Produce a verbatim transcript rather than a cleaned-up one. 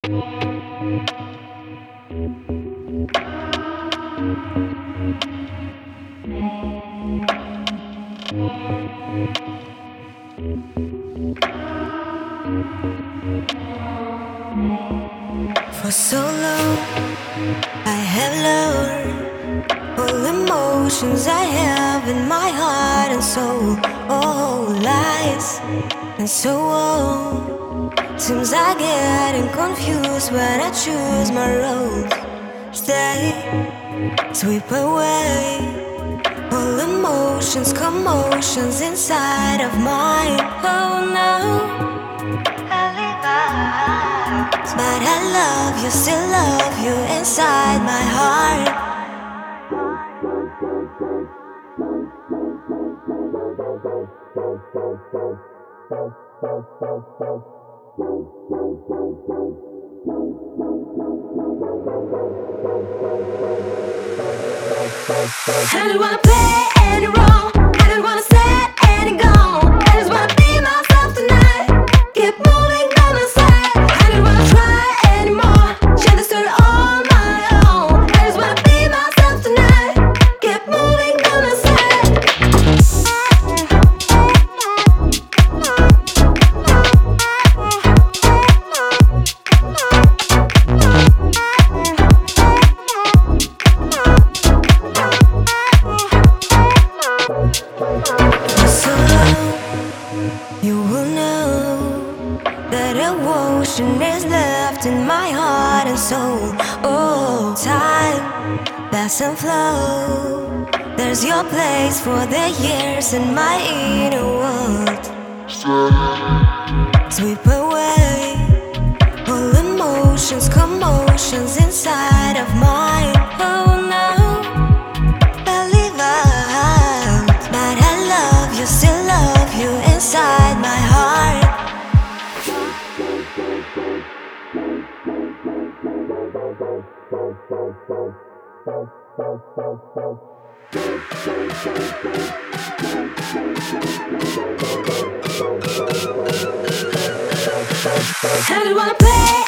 For so long, I have learned all emotions I have in my heart and soul. Oh, lies and so on. Seems I getting confused when I choose my road. Stay, sweep away all emotions, commotions inside of mine. Oh no. But I love you, still love you inside my heart. I don't wanna play any role, I don't wanna set any goal. I just wanna be myself tonight, keep moving on my side. I don't wanna try anymore, share the story on my own. I just wanna be myself tonight, keep moving on my side. So you will know that emotion is left in my heart and soul. Oh, time pass and flow. There's your place for the years in my inner world. Sweep away all emotions, commotions inside of mine. Oh no, believe out, but I love you, still love you inside my heart. I don't wanna play